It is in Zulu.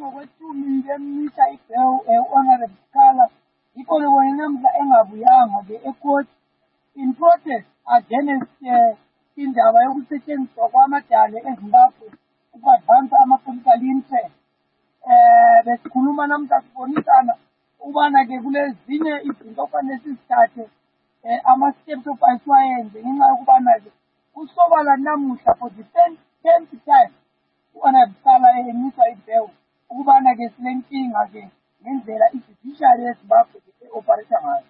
ngokwethumi lemisa ibhewu honorable Kala ikole wena namhla engabuyanga-ke ecourt in protest against indaba yokusetshenziswa kwamadale eZimbabwe ukubadvansa ama-political interest. Besikhuluma namhla sibonisana ukubana-ke kulezinye izinto okufanele sizithathe ama-steps siwayenze ngenxa yokubana-ke kusobala namuhla for the 10th time u-Anabisala enyusa ibhewu ukubana-ke silenkinga-ke ngendlela i-judiciary yeZimbabwe e-operate ngayo.